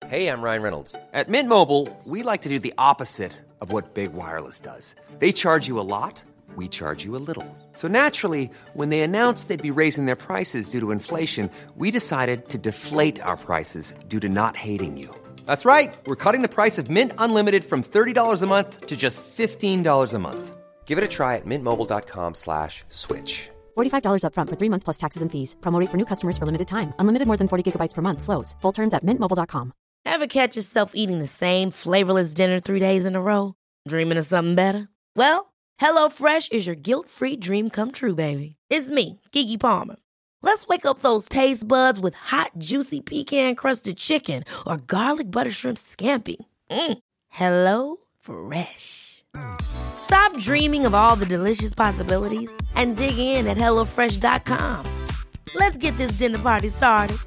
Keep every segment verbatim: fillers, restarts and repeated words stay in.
Hey, I'm Ryan Reynolds. At Mint Mobile, we like to do the opposite of what Big Wireless does. They charge you a lot, we charge you a little. So naturally, when they announced they'd be raising their prices due to inflation, we decided to deflate our prices due to not hating you. That's right. We're cutting the price of Mint Unlimited from thirty dollars a month to just fifteen dollars a month. Give it a try at mintmobile.com slash switch. forty-five dollars up front for three months plus taxes and fees. Promo rate for new customers for limited time. Unlimited more than forty gigabytes per month. Slows full terms at mint mobile dot com. Ever catch yourself eating the same flavorless dinner three days in a row? Dreaming of something better? Well, HelloFresh is your guilt-free dream come true, baby. It's me, Keke Palmer. Let's wake up those taste buds with hot, juicy pecan-crusted chicken or garlic butter shrimp scampi. Mm. Hello Fresh. Stop dreaming of all the delicious possibilities and dig in at hello fresh dot com. Let's get this dinner party started.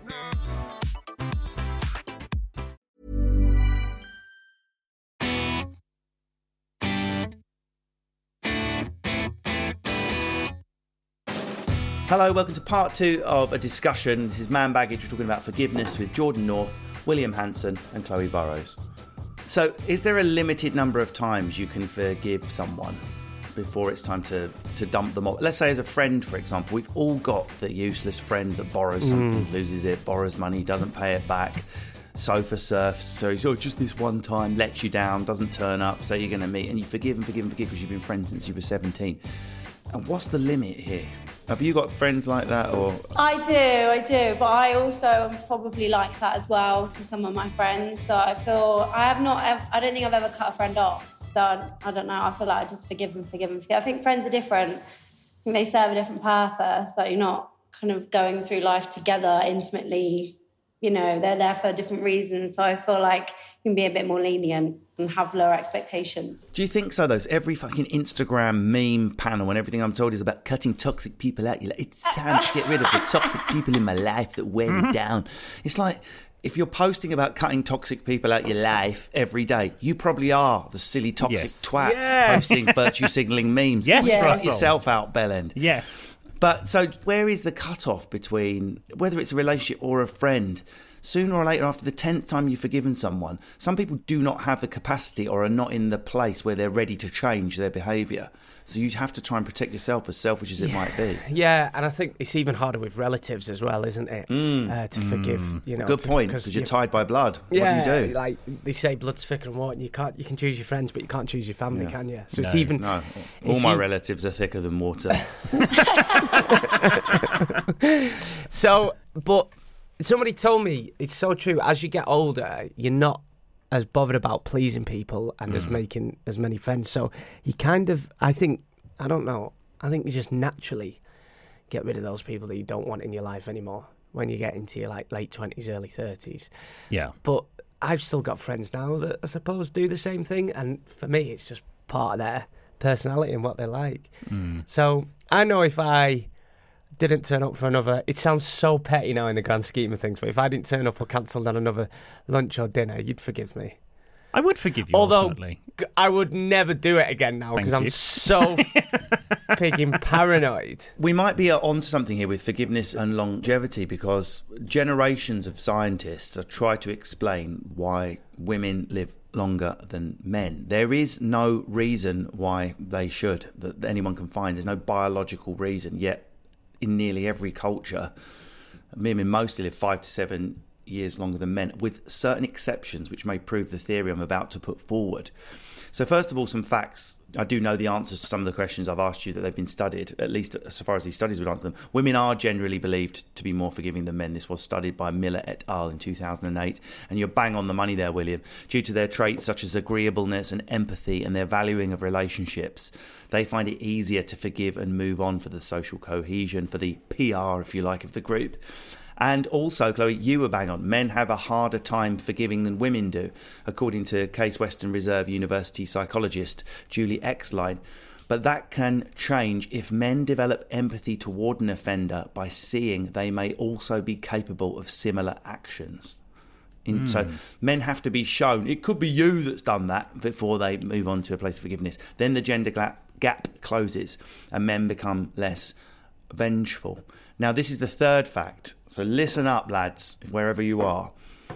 Hello, welcome to part two of a discussion. This is Man Baggage. We're talking about forgiveness with Jordan North, William Hanson and Chloe Burrows. So, is there a limited number of times you can forgive someone before it's time to, to dump them off? Let's say as a friend, for example, we've all got the useless friend that borrows something, mm. loses it, borrows money, doesn't pay it back, sofa surfs, so he's, oh, just this one time, lets you down, doesn't turn up, say you're going to meet, and you forgive and forgive and forgive because you've been friends since you were seventeen. And what's the limit here? Have you got friends like that, or...? I do, I do, but I also am probably like that as well to some of my friends. So I feel, I have not, ever, I don't think I've ever cut a friend off. So I, I don't know, I feel like I just forgive and forgive and forgive. I think friends are different. I think they serve a different purpose. Like you're not kind of going through life together intimately. You know, they're there for different reasons. So I feel like you can be a bit more lenient and have lower expectations. Do you think so, though? Every fucking Instagram meme panel and everything I'm told is about cutting toxic people out. You're like, it's time to get rid of the toxic people in my life that wear me down. It's like, if you're posting about cutting toxic people out your life every day, you probably are the silly toxic yes. twat yes. posting virtue signalling memes. Yes, yes. Cut yourself out, Bellend. Yes. But so where is the cutoff between whether it's a relationship or a friend? Sooner or later, after the tenth time you've forgiven someone, some people do not have the capacity or are not in the place where they're ready to change their behaviour. So you have to try and protect yourself, as selfish as it yeah. might be. Yeah, and I think it's even harder with relatives as well, isn't it? Mm. Uh, to mm. forgive, you know. Good to, point, because you're tied by blood. Yeah, what do you do? Like they say, blood's thicker than water. And you can't, you can choose your friends, but you can't choose your family, yeah. can you? So no, it's even. No, all my e- relatives are thicker than water. So, but. Somebody told me, it's so true, as you get older, you're not as bothered about pleasing people and mm. as making as many friends. So you kind of, I think, I don't know, I think you just naturally get rid of those people that you don't want in your life anymore when you get into your like late twenties, early thirties. Yeah. But I've still got friends now that I suppose do the same thing. And for me, it's just part of their personality and what they're like. Mm. So I know if I... didn't turn up for another, it sounds so petty now in the grand scheme of things, but if I didn't turn up or cancelled on another lunch or dinner, you'd forgive me. I would forgive you, although ultimately. I would never do it again now because I'm so freaking paranoid. We might be onto something here with forgiveness and longevity, because generations of scientists have tried to explain why women live longer than men. There is no reason why they should, that anyone can find. There's no biological reason, yet in nearly every culture, women mostly live five to seven years longer than men, with certain exceptions which may prove the theory I'm about to put forward. So first of all, some facts. I do know the answers to some of the questions I've asked you, that they've been studied, at least so far as these studies would answer them. Women are generally believed to be more forgiving than men. This was studied by Miller et al. In two thousand eight. And you're bang on the money there, William. Due to their traits such as agreeableness and empathy and their valuing of relationships, they find it easier to forgive and move on for the social cohesion, for the P R, if you like, of the group. And also, Chloe, you were bang on. Men have a harder time forgiving than women do, according to Case Western Reserve University psychologist Julie Exline. But that can change if men develop empathy toward an offender by seeing they may also be capable of similar actions. In, mm. So men have to be shown, it could be you that's done that, before they move on to a place of forgiveness. Then the gender gap, gap closes and men become less vengeful. Now, this is the third fact. So listen up, lads, wherever you are.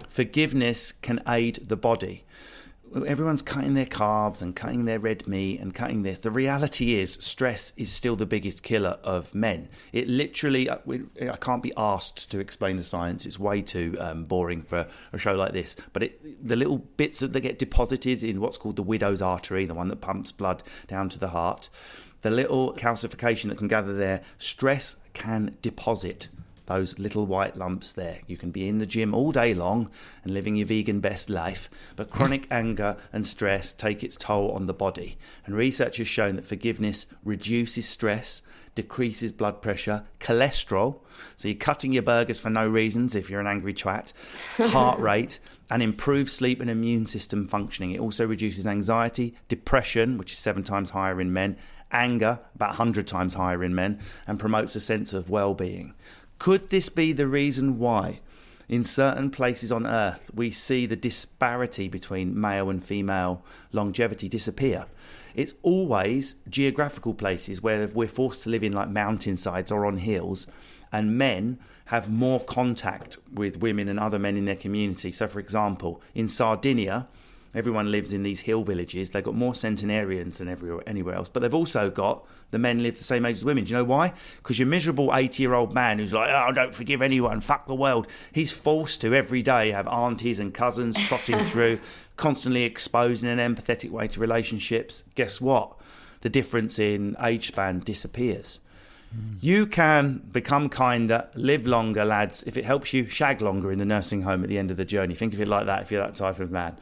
Forgiveness can aid the body. Everyone's cutting their carbs and cutting their red meat and cutting this. The reality is stress is still the biggest killer of men. It literally, I can't be asked to explain the science. It's way too um, boring for a show like this. But it, the little bits that get deposited in what's called the widow's artery, the one that pumps blood down to the heart, the little calcification that can gather there, stress can deposit those little white lumps there. You can be in the gym all day long and living your vegan best life, but chronic anger and stress take its toll on the body. And research has shown that forgiveness reduces stress, decreases blood pressure, cholesterol, so you're cutting your burgers for no reasons if you're an angry twat, heart rate, and improves sleep and immune system functioning. It also reduces anxiety, depression, which is seven times higher in men, anger, about one hundred times higher in men, and promotes a sense of well-being. Could this be the reason why in certain places on Earth we see the disparity between male and female longevity disappear? It's always geographical places where we're forced to live in like mountainsides or on hills, and men have more contact with women and other men in their community. So, for example, in Sardinia, everyone lives in these hill villages. They've got more centenarians than everywhere, anywhere else. But they've also got the men live the same age as women. Do you know why? Because your miserable eighty-year-old man who's like, oh, don't forgive anyone, fuck the world. He's forced to every day have aunties and cousins trotting through, constantly exposed in an empathetic way to relationships. Guess what? The difference in age span disappears. Mm. You can become kinder, live longer, lads. If it helps you, shag longer in the nursing home at the end of the journey. Think of it like that if you're that type of man.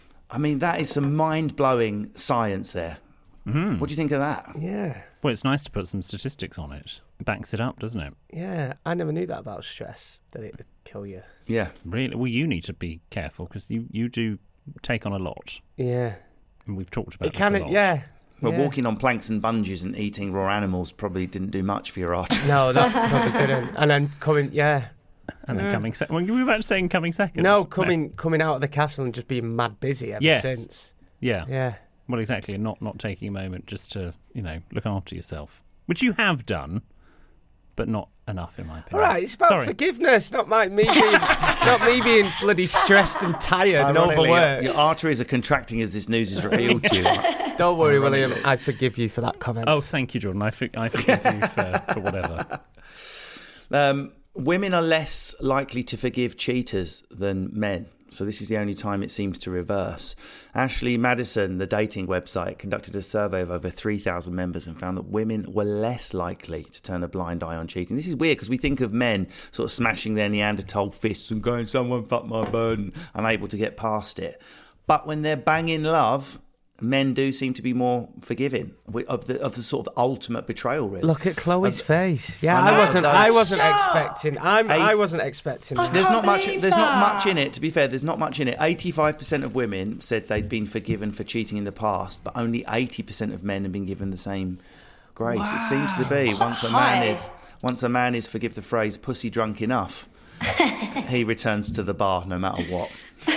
I mean, that is some mind-blowing science there. Mm. What do you think of that? Yeah. Well, it's nice to put some statistics on it. It backs it up, doesn't it? Yeah, I never knew that about stress, that it would kill you. Yeah. Really? Well, you need to be careful because you, you do take on a lot. Yeah. And we've talked about it this can, a lot. Yeah. Well, yeah. walking on planks and bungees and eating raw animals probably didn't do much for your arteries. No, that probably didn't. And then coming, yeah. And then yeah. coming second. Well, you were about to saying coming second. No, coming no. coming out of the castle and just being mad busy ever yes. since. Yeah. Yeah. Well, exactly. And not, not taking a moment just to, you know, look after yourself. Which you have done, but not enough, in my opinion. All right, it's about Sorry. forgiveness, not my, me being not me being bloody stressed and tired and overworked. Your arteries are contracting as this news is revealed to you. Don't worry, William. I forgive you for that comment. Oh, thank you, Jordan. I, for, I forgive you for, for whatever. Um, women are less likely to forgive cheaters than men. So this is the only time it seems to reverse. Ashley Madison, the dating website, conducted a survey of over three thousand members and found that women were less likely to turn a blind eye on cheating. This is weird because we think of men sort of smashing their Neanderthal fists and going, someone fucked my bird, and unable to get past it. But when they're banging love, men do seem to be more forgiving of the of the sort of ultimate betrayal. Really, look at Chloe's of, face. Yeah, I, know, I wasn't. I wasn't Shut expecting. I'm. Eight, I wasn't expecting. I That. there's not much. believe There's not that. much in it. To be fair, there's not much in it. eighty-five percent of women said they'd been forgiven for cheating in the past, but only eighty percent of men have been given the same grace. Wow. It seems to be once a man is once a man is, forgive the phrase, pussy drunk enough, he returns to the bar no matter what.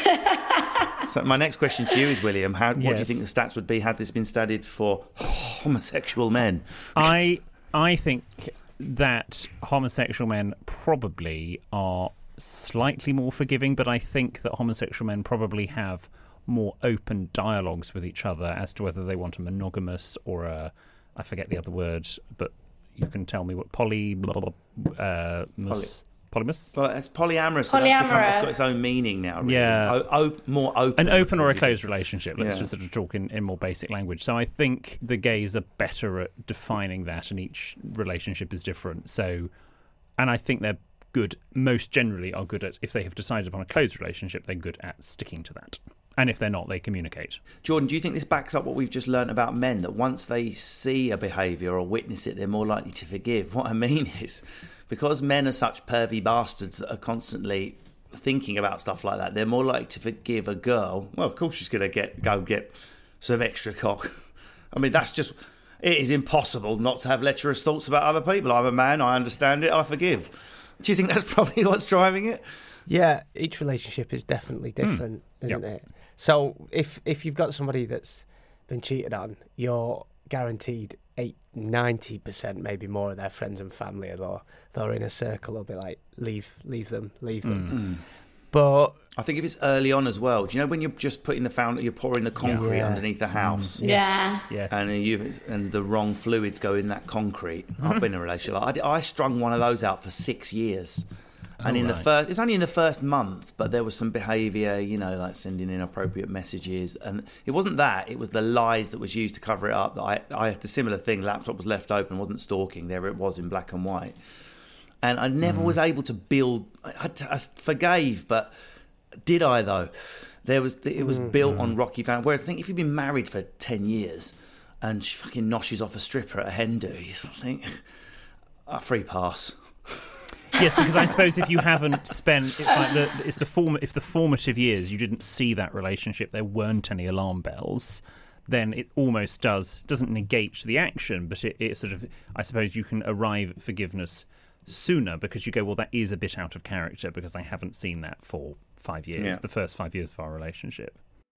So my next question to you is, William, how, what yes. do you think the stats would be had this been studied for homosexual men? I I think that homosexual men probably are slightly more forgiving, but I think that homosexual men probably have more open dialogues with each other as to whether they want a monogamous or a, I forget the other word, but you can tell me what poly... Blah, blah, blah, uh, Poly. Polyamorous? Well, it's polyamorous, but that's become, it's got its own meaning now. Really. Yeah. O- o- more open. An open or a closed relationship. Let's Yeah. just sort of talk in, in more basic language. So I think the gays are better at defining that, and each relationship is different. So, and I think they're good, most generally are good at, if they have decided upon a closed relationship, they're good at sticking to that. And if they're not, they communicate. Jordan, do you think this backs up what we've just learnt about men, that once they see a behaviour or witness it, they're more likely to forgive? What I mean is, because men are such pervy bastards that are constantly thinking about stuff like that, they're more likely to forgive a girl. Well, of course she's going to get go get some extra cock. I mean, that's just... It is impossible not to have lecherous thoughts about other people. I'm a man, I understand it, I forgive. Do you think that's probably what's driving it? Yeah, each relationship is definitely different, mm. isn't yep. it? So if if you've got somebody that's been cheated on, you're guaranteed eight, ninety percent, maybe more of their friends and family, or they're in a circle, will be like, leave, leave them, leave them. But I think if it's early on as well, do you know when you're just putting the fountain, you're pouring the concrete Yeah. underneath the house, Yeah. Yes. and you and the wrong fluids go in that concrete. I've been in a relationship. I, did- I strung one of those out for six years, and in the right. first, it's only in the first month, but there was some behaviour, you know, like sending inappropriate messages, and it wasn't that. It was the lies that was used to cover it up. That I, I had the similar thing. Laptop was left open, wasn't stalking. There it was in black and white, and I never was able to build. I, I forgave, but. Did I though? There was it was built on rocky foundation. Whereas I think if you've been married for ten years and she fucking noshes off a stripper at a hen do, you sort of think a free pass. Yes, because I suppose if you haven't spent, it's like the it's the form if the formative years you didn't see that relationship, there weren't any alarm bells, then it almost does doesn't negate the action, but it, it sort of I suppose you can arrive at forgiveness sooner because you go, well, that is a bit out of character because I haven't seen that for five years, Yeah. the first five years of our relationship.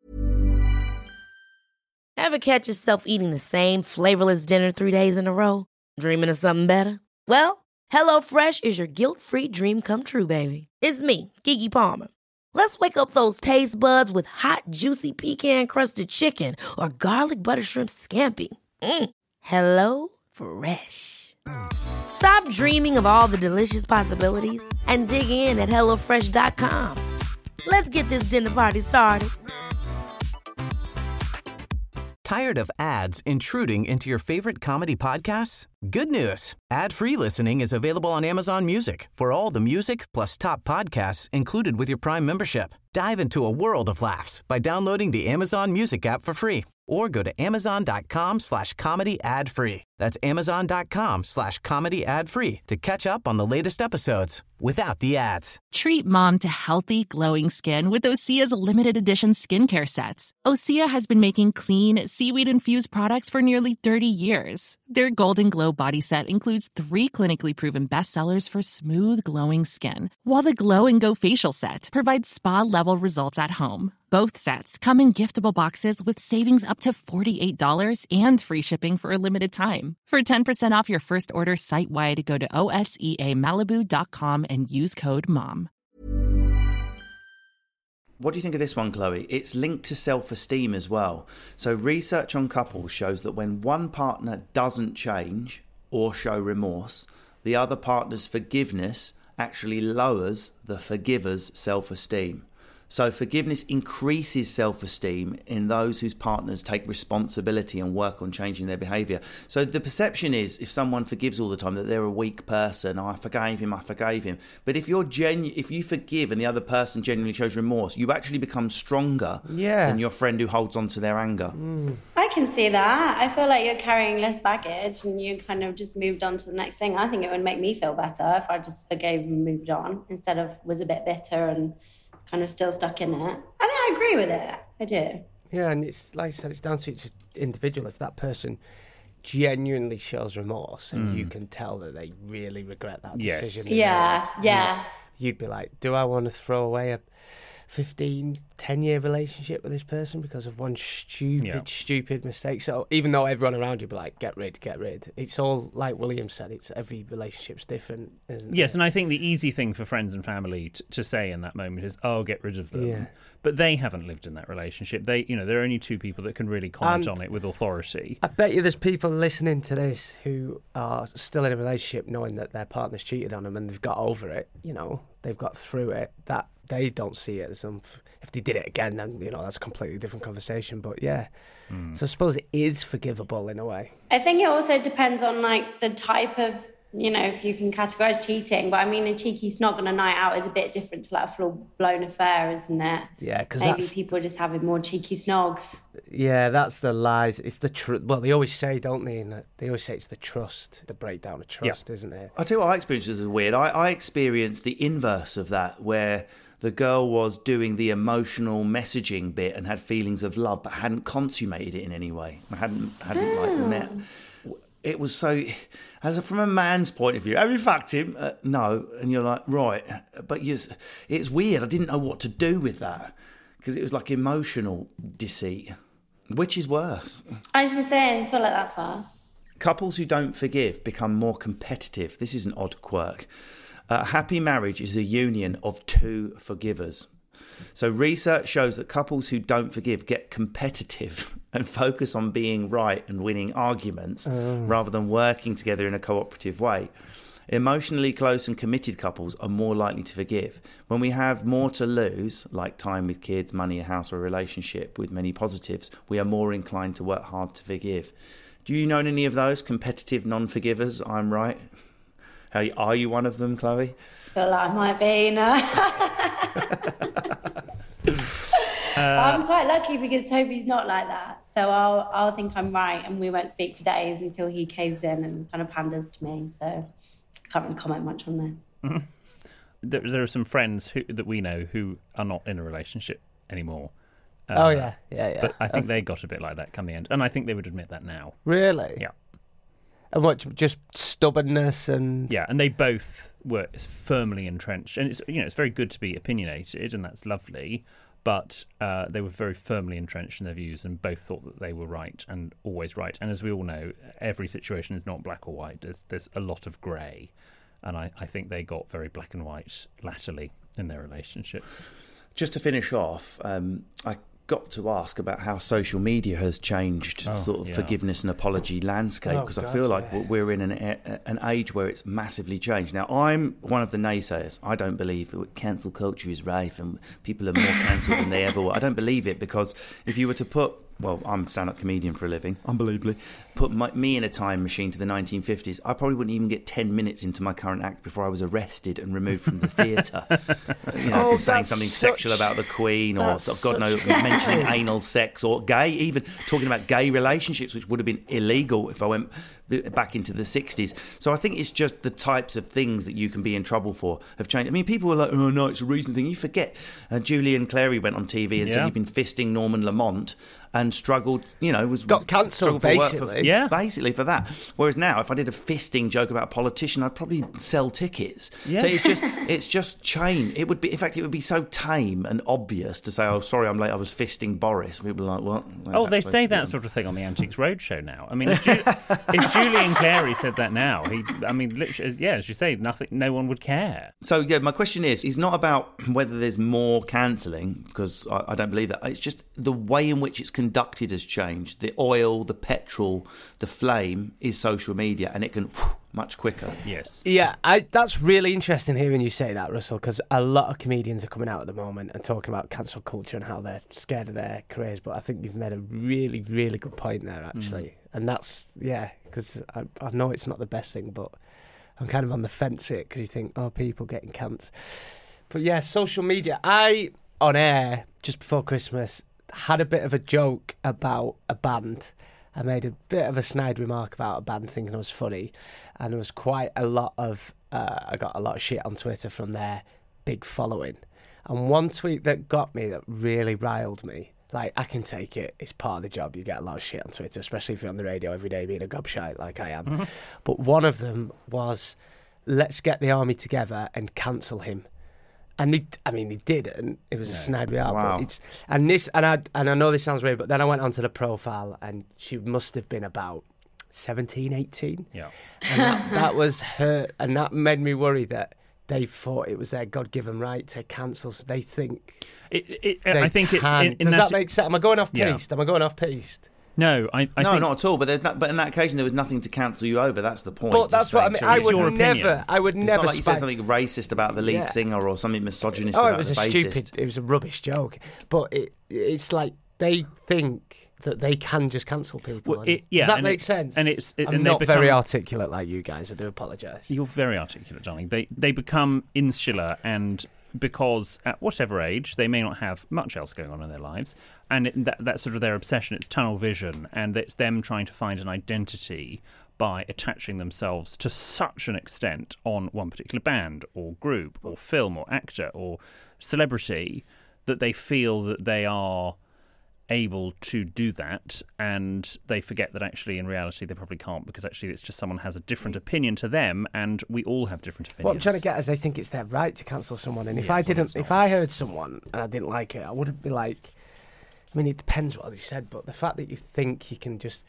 Ever catch yourself eating the same flavorless dinner three days in a row? Dreaming of something better? Well, HelloFresh is your guilt-free dream come true, baby. It's me, Keke Palmer. Let's wake up those taste buds with hot, juicy pecan-crusted chicken or garlic butter shrimp scampi. Mm. Hello Fresh. Stop dreaming of all the delicious possibilities and dig in at hello fresh dot com. Let's get this dinner party started. Tired of ads intruding into your favorite comedy podcasts? Good news. Ad-free listening is available on Amazon Music for all the music plus top podcasts included with your Prime membership. Dive into a world of laughs by downloading the Amazon Music app for free or go to amazon.com slash comedy ad free. That's amazon.com slash comedy ad free to catch up on the latest episodes without the ads. Treat mom to healthy, glowing skin with Osea's limited edition skincare sets. Osea has been making clean, seaweed-infused products for nearly thirty years. Their Golden Glow body set includes three clinically proven bestsellers for smooth, glowing skin, while the Glow and Go facial set provides spa-level results at home. Both sets come in giftable boxes with savings up to forty-eight dollars and free shipping for a limited time. For ten percent off your first order site-wide, go to O S E A Malibu dot com and use code MOM. What do you think of this one, Chloe? It's linked to self-esteem as well. So research on couples shows that when one partner doesn't change or show remorse, the other partner's forgiveness actually lowers the forgiver's self-esteem. So forgiveness increases self-esteem in those whose partners take responsibility and work on changing their behaviour. So the perception is, if someone forgives all the time, that they're a weak person. Oh, I forgave him, I forgave him. But if you're genu- if you forgive and the other person genuinely shows remorse, you actually become stronger Yeah. than your friend who holds on to their anger. I can see that. I feel like you're carrying less baggage and you kind of just moved on to the next thing. I think it would make me feel better if I just forgave and moved on instead of was a bit bitter and kind of still stuck in it. I think I agree with it. I do. Yeah, and it's like I said, it's down to each individual. If that person genuinely shows remorse and you can tell that they really regret that Yes. decision. they Yeah, made, yeah. you- You'd be like, do I want to throw away a fifteen, ten-year relationship with this person because of one stupid, Yeah. stupid mistake? So even though everyone around you be like, get rid, get rid. It's all, like William said, it's every relationship's different, isn't Yes, it? and I think the easy thing for friends and family t- to say in that moment is, "Oh, get rid of them." Yeah. But they haven't lived in that relationship. They, you know, there are only two people that can really comment And- on it with authority. I bet you there's people listening to this who are still in a relationship knowing that their partner's cheated on them and they've got over it, you know, they've got through it, that they don't see it as um, if they did it again, then, you know, that's a completely different conversation. But yeah, so I suppose it is forgivable in a way. I think it also depends on like the type of, you know, if you can categorise cheating. But I mean, a cheeky snog on a night out is a bit different to like a full-blown affair, isn't it? Yeah, because Maybe that's, people are just having more cheeky snogs. yeah, that's the lies. It's the truth. Well, they always say, don't they? And they always say it's the trust, the breakdown of trust, isn't it? I tell you what I experienced as weird. I, I experienced the inverse of that, where the girl was doing the emotional messaging bit and had feelings of love, but hadn't consummated it in any way. I hadn't hadn't like met. It was so, as a, from a man's point of view, have you fucked him? Uh, no, and you're like, right, but you, it's weird. I didn't know what to do with that because it was like emotional deceit. Which is worse? I was going to say, I feel like that's worse. Couples who don't forgive become more competitive. This is an odd quirk. A happy marriage is a union of two forgivers. So research shows that couples who don't forgive get competitive and focus on being right and winning arguments um. rather than working together in a cooperative way. Emotionally close and committed couples are more likely to forgive. When we have more to lose, like time with kids, money, a house, or a relationship with many positives, we are more inclined to work hard to forgive. Do you know any of those competitive non-forgivers? I'm right. How, are you one of them, Chloe? I feel like I might be, no. Uh, I'm quite lucky because Toby's not like that. So I'll I'll think I'm right and we won't speak for days until he caves in and kind of panders to me. So I can't really comment much on this. Mm-hmm. There, there are some friends who, that we know who are not in a relationship anymore. Uh, oh, yeah, yeah, yeah. But I think That's... they got a bit like that come the end. And I think they would admit that now. Really? Yeah. And what, just stubbornness and... Yeah, and they both were firmly entrenched. And it's, you know, it's very good to be opinionated, and that's lovely. But uh, they were very firmly entrenched in their views and both thought that they were right and always right. And as we all know, every situation is not black or white. There's, there's a lot of grey. And I, I think they got very black and white latterly in their relationship. Just to finish off, um, I got to ask about how social media has changed oh, sort of yeah. forgiveness and apology landscape, because oh, I feel like yeah. we're in an an age where it's massively changed. Now, I'm one of the naysayers. I don't believe that cancel culture is rife and people are more cancelled than they ever were. I don't believe it, because if you were to put, well, I'm a stand-up comedian for a living, unbelievably, put my, me in a time machine to the nineteen fifties, I probably wouldn't even get ten minutes into my current act before I was arrested and removed from the theatre. You know, oh, for saying something such, sexual about the Queen, or God knows, mentioning anal sex, or gay, even talking about gay relationships, which would have been illegal if I went back into the sixties. So I think it's just the types of things that you can be in trouble for have changed. I mean, people were like, oh no, it's a recent thing. You forget, uh, Julian Clary went on T V and yeah. said he'd been fisting Norman Lamont and struggled, you know, was got cancelled basically. For, yeah, basically for that. Whereas now, if I did a fisting joke about a politician, I'd probably sell tickets. Yeah. So it's just, it's just changed. It would be, in fact, it would be so tame and obvious to say, "Oh, sorry, I'm late. I was fisting Boris." People are like, "What?" Well, oh, they say that sort of thing on the Antiques Roadshow now. I mean, if, Ju- if Julian Clary said that now, he, I mean, literally, yeah, as you say, nothing, no one would care. So yeah, my question is, is not about whether there's more cancelling, because I, I don't believe that. It's just the way in which it's conducted has changed. The oil, the petrol, the flame is social media, and it can whew, much quicker. Yes. Yeah, I, that's really interesting hearing you say that, Russell, because a lot of comedians are coming out at the moment and talking about cancel culture and how they're scared of their careers. But I think you've made a really, really good point there, actually. Mm. And that's, yeah, because I, I know it's not the best thing, but I'm kind of on the fence with it, because you think, oh, people getting cancelled. But yeah, social media. I, on air, just before Christmas, had a bit of a joke about a band. I made a bit of a snide remark about a band thinking it was funny, and there was quite a lot of uh, I got a lot of shit on Twitter from their big following. And one tweet that got me, that really riled me, like, I can take it, it's part of the job, you get a lot of shit on Twitter, especially if you're on the radio every day being a gobshite like I am. Mm-hmm. But one of them was, let's get the army together and cancel him. And they, I mean, they did, and it was yeah. a snide real. Wow. But it's and this, and I and I know this sounds weird, but then I went onto the profile, and she must have been about seventeen, eighteen. Yeah, and that, that was her, and that made me worry that they thought it was their God-given right to cancel. So they think. It, it, they I think can. it's. In, in Does that, that make sense? Am I going off yeah. piste? Am I going off piste? No, I, I no, think... not at all. But there's not, but in that occasion, there was nothing to cancel you over. That's the point. But that's what I mean. So I would your never. Opinion. I would it's never. Not like you spike... said something racist about the lead yeah. singer or something misogynist oh, about it was the a bassist. stupid. It was a rubbish joke. But it, it's like they think that they can just cancel people. Well, it, yeah, does that and make it's, sense? And it's. It, I'm and not become, very articulate like you guys. I do apologise. You're very articulate, darling. They they become insular, and because at whatever age they may not have much else going on in their lives, and it, that that's sort of their obsession. It's tunnel vision, and it's them trying to find an identity by attaching themselves to such an extent on one particular band or group or film or actor or celebrity that they feel that they are able to do that, and they forget that actually in reality they probably can't, because actually it's just someone has a different opinion to them, and we all have different opinions. What I'm trying to get is they think it's their right to cancel someone, and if yeah, I didn't, if I heard someone and I didn't like it, I wouldn't be like, I mean, it depends what they said, but the fact that you think you can just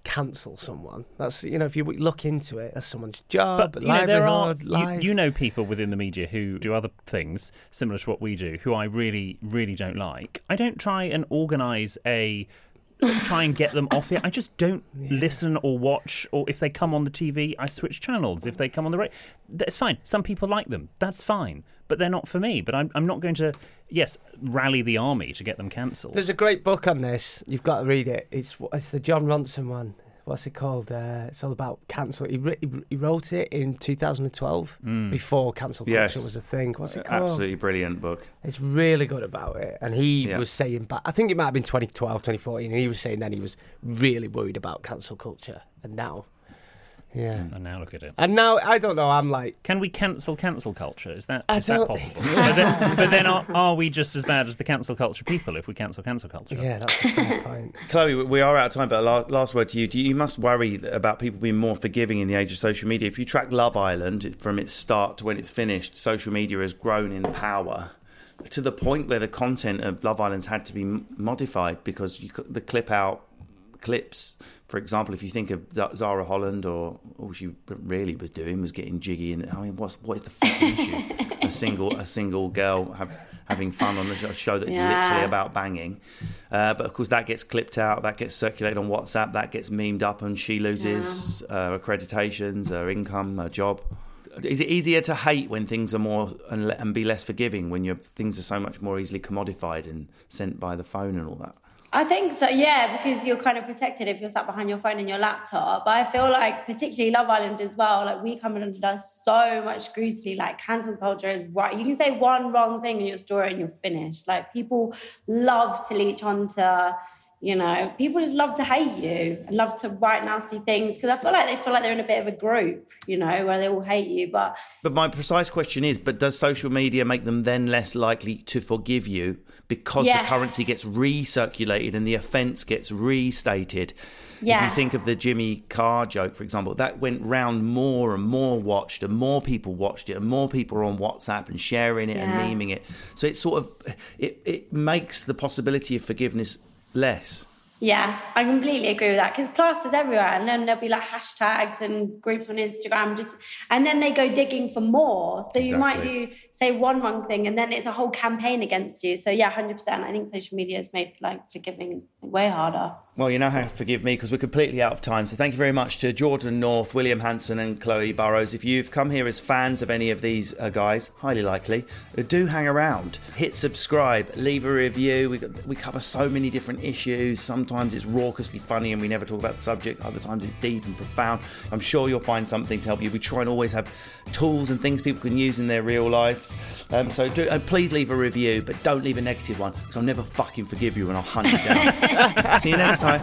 cancel someone. That's, you know, if you look into it, that's someone's job, but, you know, there are, life. You, you know people within the media who do other things similar to what we do, who I really, really don't like. I don't try and organise a... try and get them off it. I just don't yeah. listen or watch, or if they come on the T V, I switch channels. If they come on the radio, that's fine. Some people like them. That's fine. But they're not for me. But I'm, I'm not going to, yes, rally the army to get them cancelled. There's a great book on this. You've got to read it. It's it's the John Ronson one. What's it called? Uh, it's all about cancel. He, he, he wrote it in two thousand twelve, mm. before cancel culture yes. was a thing. What's it called? Absolutely brilliant book. It's really good about it. And he yeah. was saying, back, I think it might have been twenty twelve, twenty fourteen, and he was saying then he was really worried about cancel culture. And now, yeah. And now look at it. And now, I don't know, I'm like... Can we cancel cancel culture? Is that, I is that possible? but then, but then are, are we just as bad as the cancel culture people if we cancel cancel culture? Yeah, that's a fair point. Chloe, we are out of time, but last, last word to you. Do you. You must worry about people being more forgiving in the age of social media. If you track Love Island from its start to when it's finished, social media has grown in power to the point where the content of Love Island's had to be modified because you, the clip out clips, for example, if you think of Zara Holland, or all she really was doing was getting jiggy, and I mean, what's what is the fucking issue? A single a single girl have, having fun on a show that's yeah. literally about banging, uh, but of course that gets clipped out, that gets circulated on WhatsApp, that gets memed up, and she loses yeah. uh, accreditations, her income, her job. Is it easier to hate when things are more and, and be less forgiving when your things are so much more easily commodified and sent by the phone and all that? I think so, yeah, because you're kind of protected if you're sat behind your phone and your laptop. But I feel like, particularly Love Island as well, like we come under so much scrutiny, like cancel culture is right. You can say one wrong thing in your story and you're finished. Like people love to leech onto, you know, people just love to hate you and love to write nasty things because I feel like they feel like they're in a bit of a group, you know, where they all hate you. But but my precise question is, but does social media make them then less likely to forgive you because yes. the currency gets recirculated and the offence gets restated? Yeah. If you think of the Jimmy Carr joke, for example, that went round more and more watched and more people watched it and more people are on WhatsApp and sharing it yeah. and memeing it. So it sort of, it, it makes the possibility of forgiveness less. Yeah, I completely agree with that because plaster's everywhere, and then there'll be like hashtags and groups on Instagram, just and then they go digging for more. So you exactly. might do say one wrong thing, and then it's a whole campaign against you. So yeah, one hundred percent. I think social media has made like forgiving way harder. Well, you know how to forgive me because we're completely out of time. So thank you very much to Jordan North, William Hanson and Chloe Burrows. If you've come here as fans of any of these uh, guys, highly likely, uh, do hang around. Hit subscribe, leave a review. We, we cover so many different issues. Sometimes it's raucously funny and we never talk about the subject. Other times it's deep and profound. I'm sure you'll find something to help you. We try and always have tools and things people can use in their real lives. Um, so do, uh, please leave a review, but don't leave a negative one because I'll never fucking forgive you and I'll hunt you down. See you next time.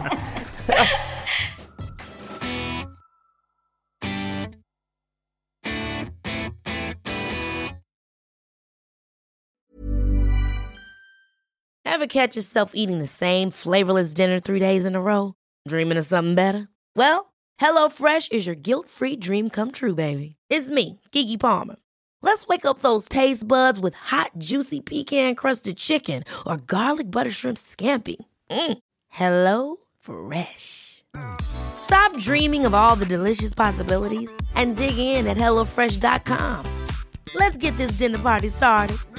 Ever catch yourself eating the same flavorless dinner three days in a row? Dreaming of something better? Well, HelloFresh is your guilt-free dream come true, baby. It's me, Keke Palmer. Let's wake up those taste buds with hot, juicy pecan-crusted chicken or garlic butter shrimp scampi. Mm. Hello Fresh. Stop dreaming of all the delicious possibilities and dig in at hello fresh dot com. Let's get this dinner party started.